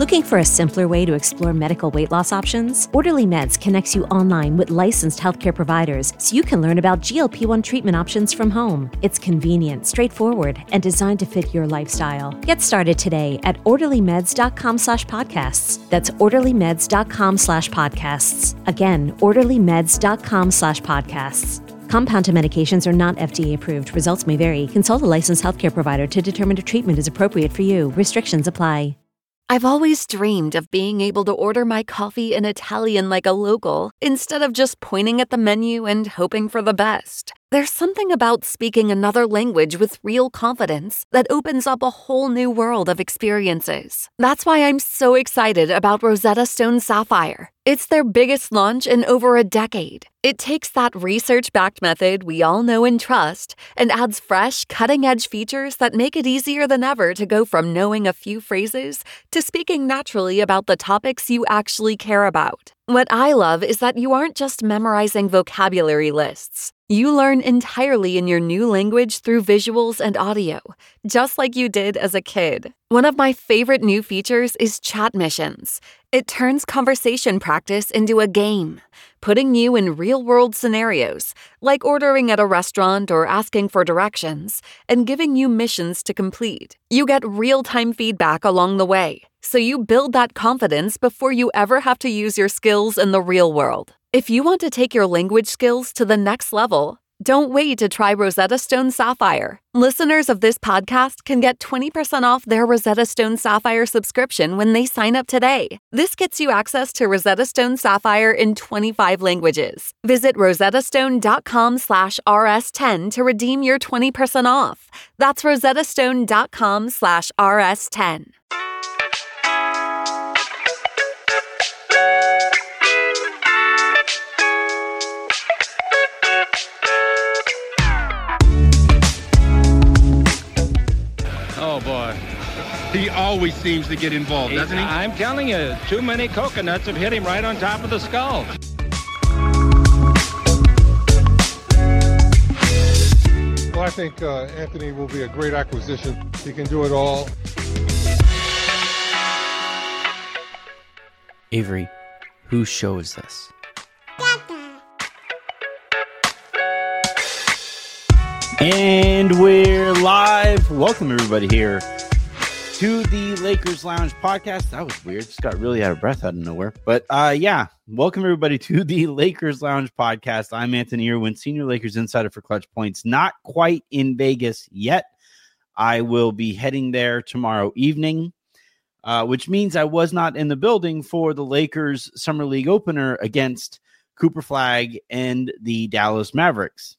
Looking for a simpler way to explore medical weight loss options? Orderly Meds connects you online with licensed healthcare providers so you can learn about GLP-1 treatment options from home. It's convenient, straightforward, and designed to fit your lifestyle. Get started today at orderlymeds.com/podcasts. That's orderlymeds.com/podcasts. Again, orderlymeds.com/podcasts. Compounded medications are not FDA approved. Results may vary. Consult a licensed healthcare provider to determine if treatment is appropriate for you. Restrictions apply. I've always dreamed of being able to order my coffee in Italian like a local, instead of just pointing at the menu and hoping for the best. There's something about speaking another language with real confidence that opens up a whole new world of experiences. That's why I'm so excited about Rosetta Stone Sapphire. It's their biggest launch in over a decade. It takes that research-backed method we all know and trust and adds fresh, cutting-edge features that make it easier than ever to go from knowing a few phrases to speaking naturally about the topics you actually care about. What I love is that you aren't just memorizing vocabulary lists. You learn entirely in your new language through visuals and audio, just like you did as a kid. One of my favorite new features is chat missions. It turns conversation practice into a game, putting you in real-world scenarios, like ordering at a restaurant or asking for directions, and giving you missions to complete. You get real-time feedback along the way, so you build that confidence before you ever have to use your skills in the real world. If you want to take your language skills to the next level, don't wait to try Rosetta Stone Sapphire. Listeners of this podcast can get 20% off their Rosetta Stone Sapphire subscription when they sign up today. This gets you access to Rosetta Stone Sapphire in 25 languages. Visit rosettastone.com/rs10 to redeem your 20% off. That's rosettastone.com/rs10. Oh, boy. He always seems to get involved, doesn't he? I'm telling you, too many coconuts have hit him right on top of the skull. Well, I think Anthony will be a great acquisition. He can do it all. Avery, whose show is this? And we're live. Welcome everybody here to the Lakers Lounge podcast. That was weird. Just got really out of breath out of nowhere. But welcome everybody to the Lakers Lounge podcast. I'm Anthony Irwin, Senior Lakers Insider for Clutch Points. Not quite in Vegas yet. I will be heading there tomorrow evening, which means I was not in the building for the Lakers Summer League opener against Cooper Flagg and the Dallas Mavericks.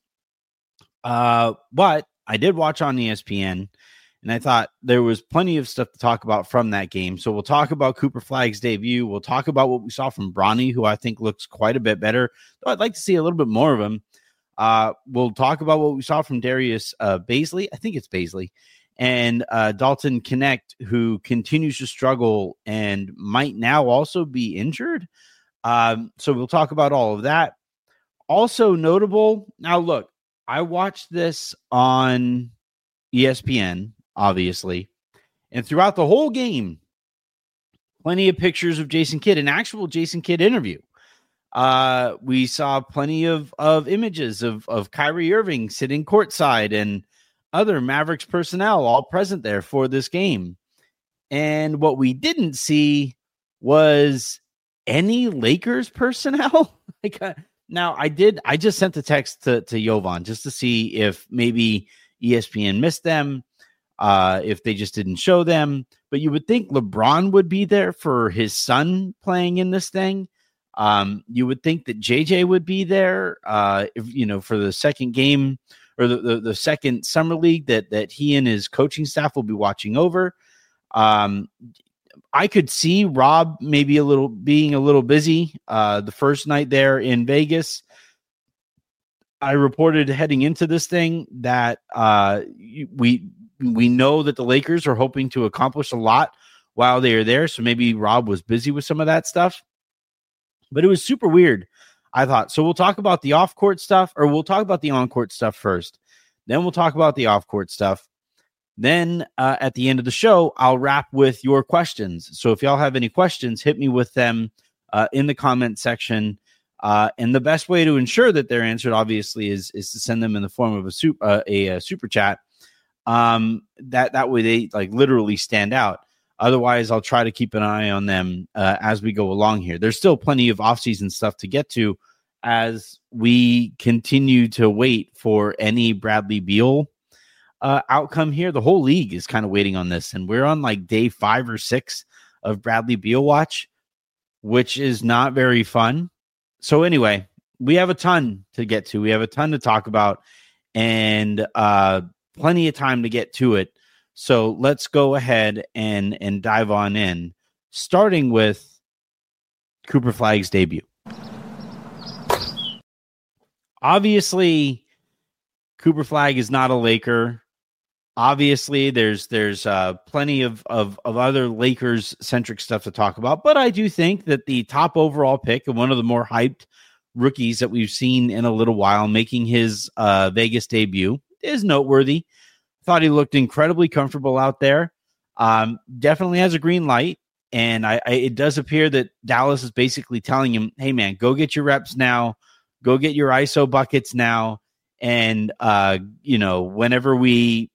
But I did watch on ESPN, and I thought there was plenty of stuff to talk about from that game. So we'll talk about Cooper Flagg's debut. We'll talk about what we saw from Bronny, who I think looks quite a bit better, though I'd like to see a little bit more of him. We'll talk about what we saw from Darius Baisley. I think it's Baisley. And Dalton Knecht, who continues to struggle and might now also be injured. So we'll talk about all of that. Also notable, now look, I watched this on ESPN, obviously, and throughout the whole game, plenty of pictures of Jason Kidd, an actual Jason Kidd interview. We saw plenty of images of Kyrie Irving sitting courtside and other Mavericks personnel all present there for this game. And what we didn't see was any Lakers personnel. Now, I just sent a text to Jovan just to see if maybe ESPN missed them, if they just didn't show them. But you would think LeBron would be there for his son playing in this thing. You would think that JJ would be there, for the second game or the second summer league that he and his coaching staff will be watching over. I could see Rob maybe being a little busy the first night there in Vegas. I reported heading into this thing that we know that the Lakers are hoping to accomplish a lot while they are there. So maybe Rob was busy with some of that stuff. But it was super weird, I thought. So we'll talk about the off-court stuff, or we'll talk about the on-court stuff first. Then we'll talk about the off-court stuff. Then at the end of the show, I'll wrap with your questions. So if y'all have any questions, hit me with them in the comment section. And the best way to ensure that they're answered, obviously, is to send them in the form of a super chat. That way they like literally stand out. Otherwise, I'll try to keep an eye on them as we go along here. There's still plenty of offseason stuff to get to as we continue to wait for any Bradley Beal outcome here. The whole league is kind of waiting on this, and we're on like day 5 or 6 of Bradley Beal watch, which is not very fun. So anyway, we have a ton to get to. We have a ton to talk about, and plenty of time to get to it. So let's go ahead and dive on in, starting with Cooper Flagg's debut. Obviously, Cooper Flagg is not a Laker. Obviously, there's plenty of other Lakers-centric stuff to talk about, but I do think that the top overall pick and one of the more hyped rookies that we've seen in a little while making his Vegas debut is noteworthy. Thought he looked incredibly comfortable out there. Definitely has a green light, and it does appear that Dallas is basically telling him, hey, man, go get your reps now. Go get your ISO buckets now. And, whenever we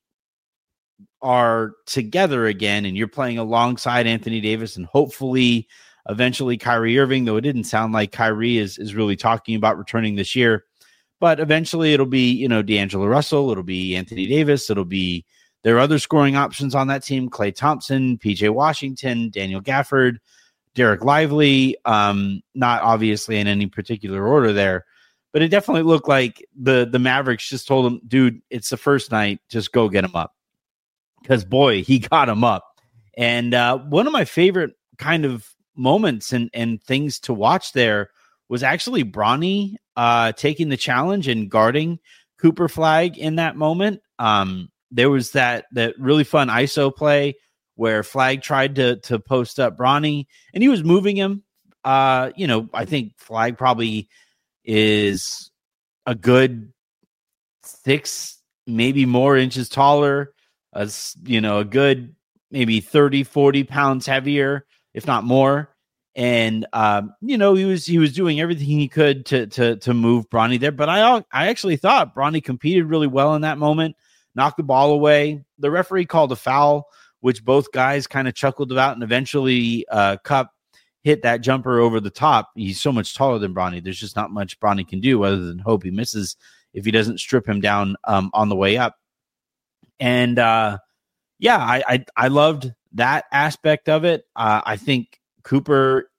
are together again and you're playing alongside Anthony Davis and hopefully eventually Kyrie Irving, though it didn't sound like Kyrie is really talking about returning this year, but eventually it'll be, D'Angelo Russell, it'll be Anthony Davis, there are other scoring options on that team, Klay Thompson, PJ Washington, Daniel Gafford, Derek Lively, not obviously in any particular order there, but it definitely looked like the Mavericks just told him, dude, it's the first night, just go get him up. Because, boy, he got him up. And one of my favorite kind of moments and things to watch there was actually Bronny taking the challenge and guarding Cooper Flagg in that moment. There was that really fun ISO play where Flagg tried to post up Bronny, and he was moving him. I think Flagg probably is a good 6, maybe more inches taller. A good maybe 30, 40 pounds heavier, if not more. And, he was doing everything he could to move Bronny there. But I actually thought Bronny competed really well in that moment, knocked the ball away. The referee called a foul, which both guys kind of chuckled about. And eventually Cup hit that jumper over the top. He's so much taller than Bronny. There's just not much Bronny can do other than hope he misses if he doesn't strip him down on the way up. And I loved that aspect of it. I think Cooper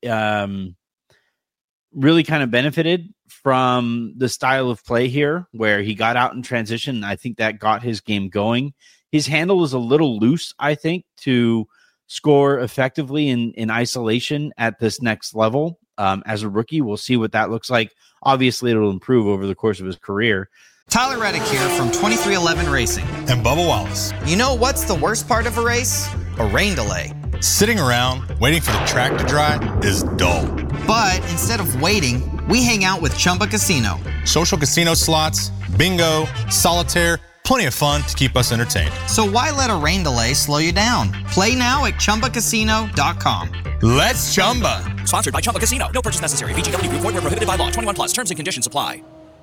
really kind of benefited from the style of play here where he got out in transition. I think that got his game going. His handle is a little loose, I think, to score effectively in isolation at this next level. As a rookie, we'll see what that looks like. Obviously, it'll improve over the course of his career. Tyler Reddick here from 2311 Racing. And Bubba Wallace. You know what's the worst part of a race? A rain delay. Sitting around waiting for the track to dry is dull. But instead of waiting, we hang out with Chumba Casino. Social casino slots, bingo, solitaire, plenty of fun to keep us entertained. So why let a rain delay slow you down? Play now at ChumbaCasino.com. Let's Chumba. Sponsored by Chumba Casino. No purchase necessary. VGW Group. Void where prohibited by law. 21 plus. Terms and conditions apply.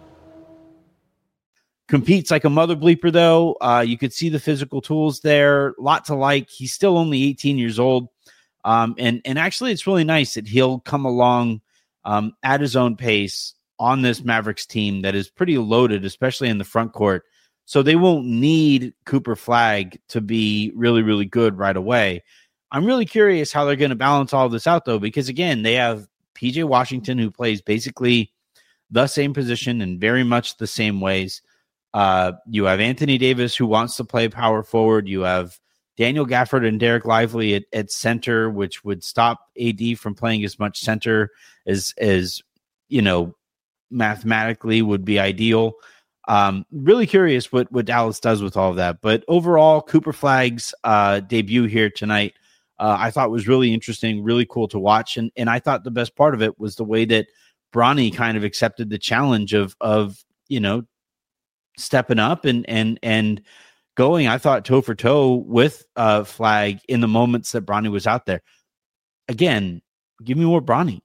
Competes like a mother bleeper, though. You could see the physical tools there. Lot to like. He's still only 18 years old. And actually, it's really nice that he'll come along at his own pace on this Mavericks team that is pretty loaded, especially in the front court. So they won't need Cooper Flagg to be really, really good right away. I'm really curious how they're going to balance all of this out, though, because, again, they have PJ Washington, who plays basically the same position in very much the same ways. You have Anthony Davis, who wants to play power forward. You have Daniel Gafford and Derek Lively at center, which would stop AD from playing as much center as mathematically would be ideal. Really curious what Dallas does with all of that. But overall, Cooper Flagg's debut here tonight, I thought was really interesting, really cool to watch. And I thought the best part of it was the way that Bronny kind of accepted the challenge of stepping up and going, I thought, toe for toe with Flag in the moments that Bronny was out there. Again, give me more Bronny.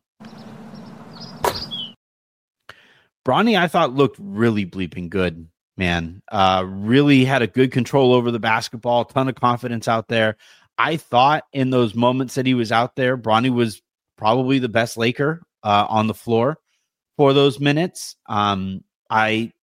Bronny, I thought, looked really bleeping good, man. Really had a good control over the basketball, ton of confidence out there. I thought in those moments that he was out there, Bronny was probably the best Laker on the floor for those minutes. I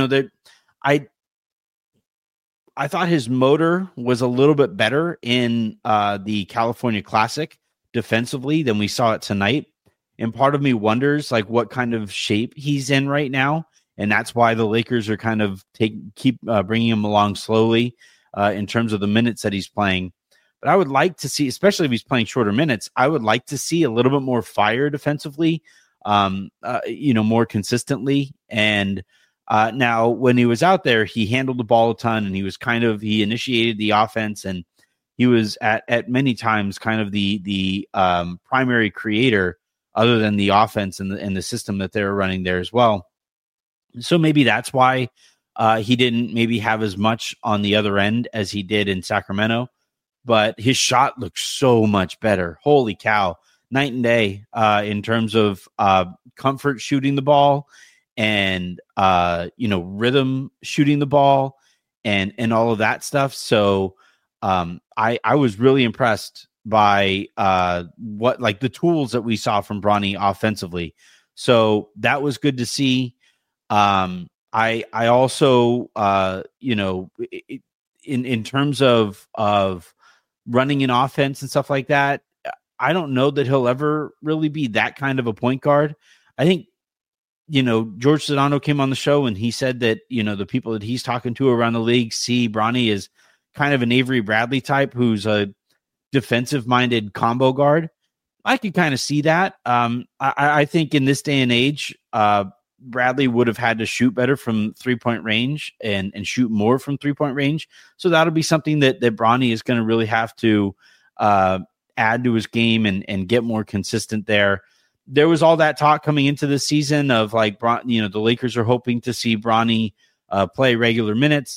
thought his motor was a little bit better in the California Classic defensively than we saw it tonight. And part of me wonders like what kind of shape he's in right now. And that's why the Lakers are kind of keep bringing him along slowly in terms of the minutes that he's playing. But I would like to see, especially if he's playing shorter minutes, I would like to see a little bit more fire defensively, more consistently. And now when he was out there, he handled the ball a ton, and he initiated the offense, and he was at many times kind of the primary creator other than the offense and the system that they were running there as well. So maybe that's why he didn't maybe have as much on the other end as he did in Sacramento, but his shot looked so much better. Holy cow. Night and day in terms of comfort shooting the ball and, rhythm shooting the ball and all of that stuff. So I was really impressed by the tools that we saw from Bronny offensively. So that was good to see. I also, in terms of running an offense and stuff like that, I don't know that he'll ever really be that kind of a point guard. I think, George Sedano came on the show and he said that, the people that he's talking to around the league see Bronny as kind of an Avery Bradley type who's a defensive-minded combo guard. I could kind of see that. I think in this day and age, Bradley would have had to shoot better from three-point range and shoot more from three-point range. So that'll be something that Bronny is going to really have to add to his game and get more consistent there. There was all that talk coming into the season of the Lakers are hoping to see Bronny play regular minutes.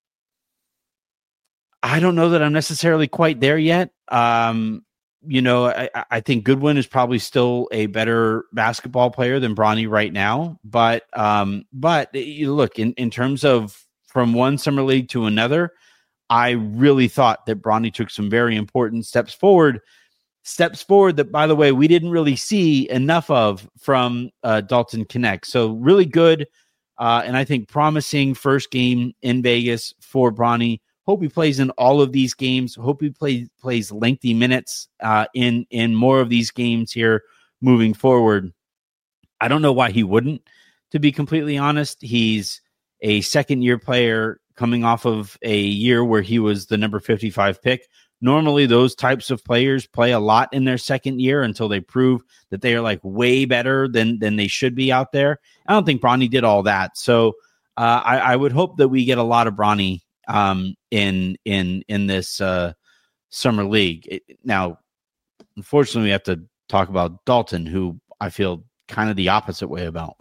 I don't know that I'm necessarily quite there yet. I think Goodwin is probably still a better basketball player than Bronny right now. But you look in terms of from one summer league to another, I really thought that Bronny took some very important steps forward that, by the way, we didn't really see enough of from Dalton Knecht. So really good. And I think promising first game in Vegas for Bronny. Hope he plays in all of these games. Hope he plays lengthy minutes in more of these games here moving forward. I don't know why he wouldn't, to be completely honest. He's a second-year player coming off of a year where he was the number 55 pick. Normally, those types of players play a lot in their second year until they prove that they are way better than they should be out there. I don't think Bronny did all that. So I would hope that we get a lot of Bronny in this summer league. Now, unfortunately, we have to talk about Dalton, who I feel kind of the opposite way about.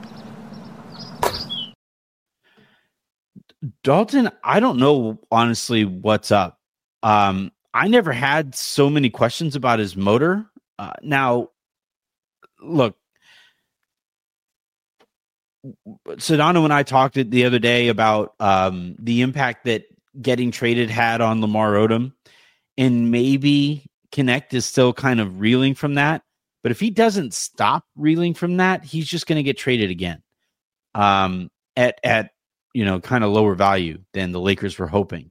Dalton, I don't know honestly what's up. I never had so many questions about his motor. Now, look, Sedano and I talked the other day about the impact that getting traded had on Lamar Odom, and maybe Knecht is still kind of reeling from that. But if he doesn't stop reeling from that, he's just going to get traded again at kind of lower value than the Lakers were hoping.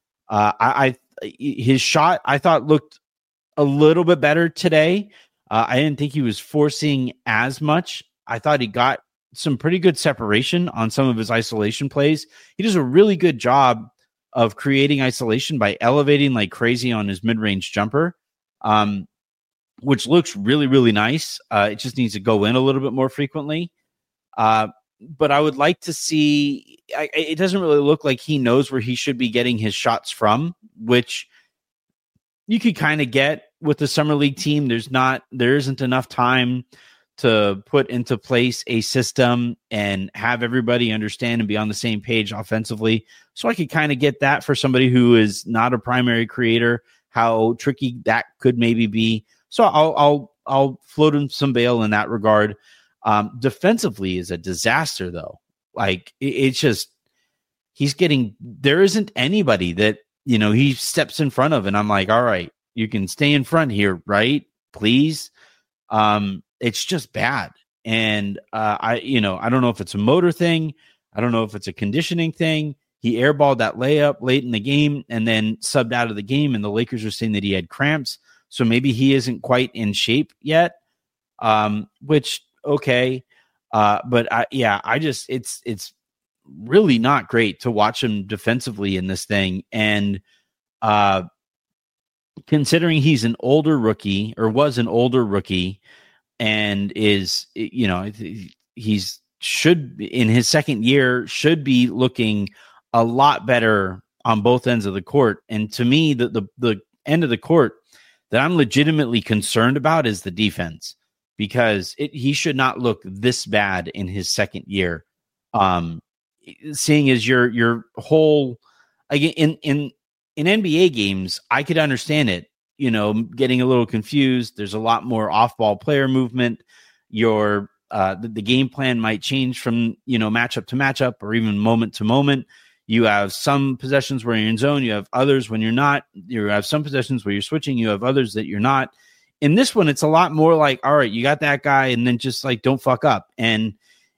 His shot, I thought, looked a little bit better today. I didn't think he was forcing as much. I thought he got some pretty good separation on some of his isolation plays. He does a really good job of creating isolation by elevating like crazy on his mid-range jumper, which looks really, really nice. It just needs to go in a little bit more frequently. But I would like to see, it doesn't really look like he knows where he should be getting his shots from, which you could kind of get with the summer league team. There isn't enough time to put into place a system and have everybody understand and be on the same page offensively. So I could kind of get that for somebody who is not a primary creator, how tricky that could maybe be. So I'll float him some bail in that regard. Defensively is a disaster though. Like it's just, there isn't anybody that, he steps in front of, and I'm like, all right, you can stay in front here, right? Please. It's just bad. And I don't know if it's a motor thing. I don't know if it's a conditioning thing. He airballed that layup late in the game and then subbed out of the game, and the Lakers are saying that he had cramps. So maybe he isn't quite in shape yet. Which, okay. But it's really not great to watch him defensively in this thing. And considering he's an older rookie, or was an older rookie, and is, he's should in his second year should be looking a lot better on both ends of the court. And to me, the end of the court that I'm legitimately concerned about is the defense, because he should not look this bad in his second year. Seeing as your whole, again, in NBA games, I could understand it, getting a little confused. There's a lot more off-ball player movement. The game plan might change from, matchup to matchup, or even moment to moment. You have some possessions where you're in zone. You have others when you're not. You have some possessions where you're switching. You have others that you're not. In this one, it's a lot more like, all right, you got that guy, and then just like, don't fuck up. And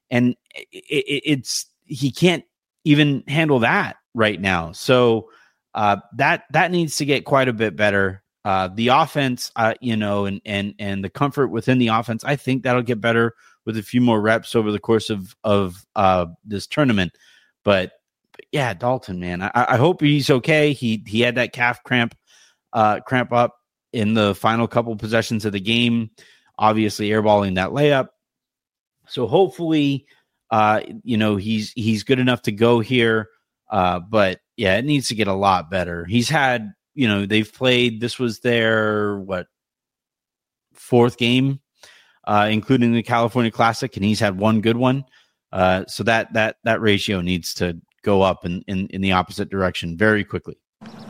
he can't even handle that right now. So that needs to get quite a bit better. The offense, and the comfort within the offense, I think that'll get better with a few more reps over the course of this tournament. But yeah, Dalton, man, I hope he's okay. He had that calf cramp up in the final couple possessions of the game, obviously airballing that layup. So hopefully, he's good enough to go here. But yeah, it needs to get a lot better. He's had, they've played, this was their fourth game, including the California Classic, and he's had one good one. So that ratio needs to go up in the opposite direction very quickly.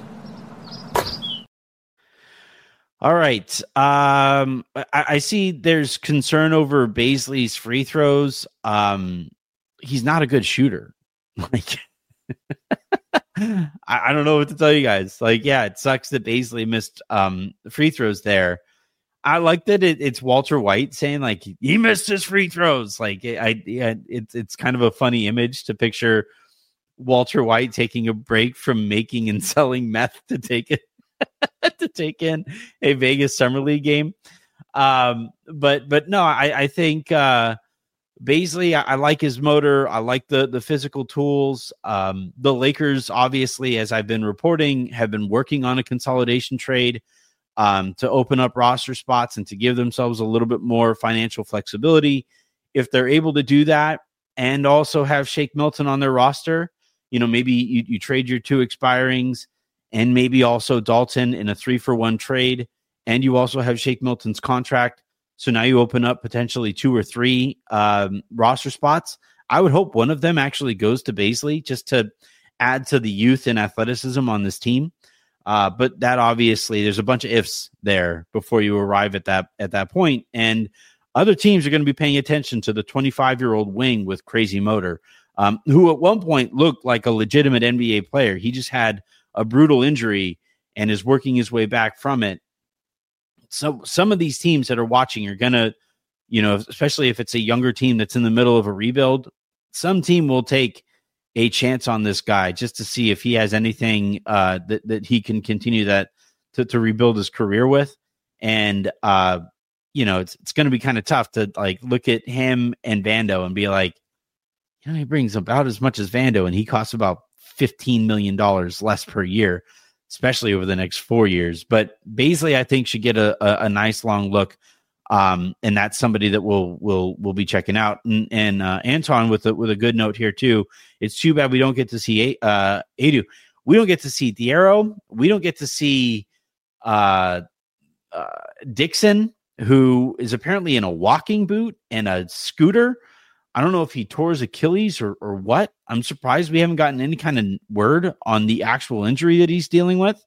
All right. I see there's concern over Bazley's free throws. He's not a good shooter. Like, I don't know what to tell you guys. Like, yeah, it sucks that Bazley missed free throws there. I like that it's Walter White saying like he missed his free throws. Like, it's kind of a funny image to picture Walter White taking a break from making and selling meth to take it. To take in a Vegas Summer League game. But no, I think Bazley, I like his motor. I like the physical tools. The Lakers, obviously, as I've been reporting, have been working on a consolidation trade to open up roster spots and to give themselves a little bit more financial flexibility. If they're able to do that and also have Shake Milton on their roster, maybe you trade your two expirings and maybe also Dalton in a 3-for-1 trade. And you also have Shake Milton's contract. So now you open up potentially 2 or 3 roster spots. I would hope one of them actually goes to Bazley just to add to the youth and athleticism on this team. But that obviously there's a bunch of ifs there before you arrive at that point. And other teams are going to be paying attention to the 25-year-old wing with crazy motor, who at one point looked like a legitimate NBA player. He just had a brutal injury and is working his way back from it. So some of these teams that are watching are going to, especially if it's a younger team that's in the middle of a rebuild, some team will take a chance on this guy just to see if he has anything that he can continue to rebuild his career with. And, it's going to be kind of tough to like look at him and Vando and be like, he brings about as much as Vando and he costs about $15 million less per year, especially over the next 4 years. But Bazley, I think, should get a nice long look. And that's somebody that we'll be checking out. And Anton with a good note here too. It's too bad we don't get to see Adu. We don't get to see Thiero. We don't get to see Dixon. who is apparently in a walking boot and a scooter. I don't know if he tore his Achilles or what. I'm surprised we haven't gotten any kind of word on the actual injury that he's dealing with.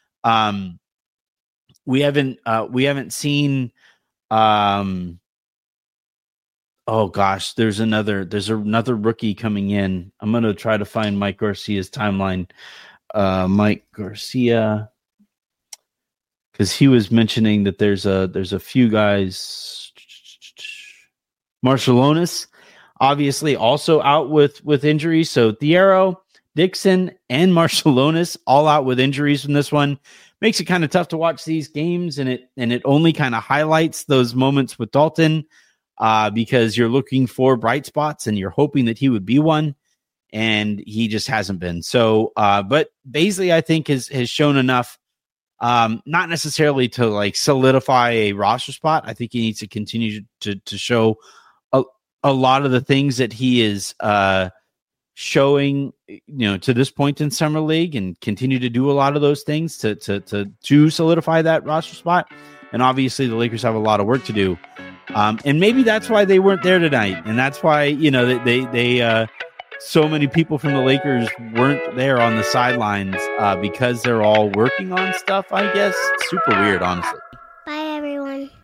We haven't seen. Oh gosh, there's another rookie coming in. I'm going to try to find Mike Garcia's timeline. Mike Garcia, because he was mentioning that there's a few guys. Marciulionis, obviously, also out with injuries. So Thiero, Dixon, and Marciulionis all out with injuries from this one. Makes it kind of tough to watch these games, and it only kind of highlights those moments with Dalton because you're looking for bright spots and you're hoping that he would be one, and he just hasn't been. So, but Bazley, I think, has shown enough, not necessarily to like solidify a roster spot. I think he needs to continue to show a lot of the things that he is showing, to this point in summer league, and continue to do a lot of those things to solidify that roster spot. And obviously the Lakers have a lot of work to do. And maybe that's why they weren't there tonight. And that's why, they so many people from the Lakers weren't there on the sidelines because they're all working on stuff, I guess. Super weird, honestly. Bye, everyone.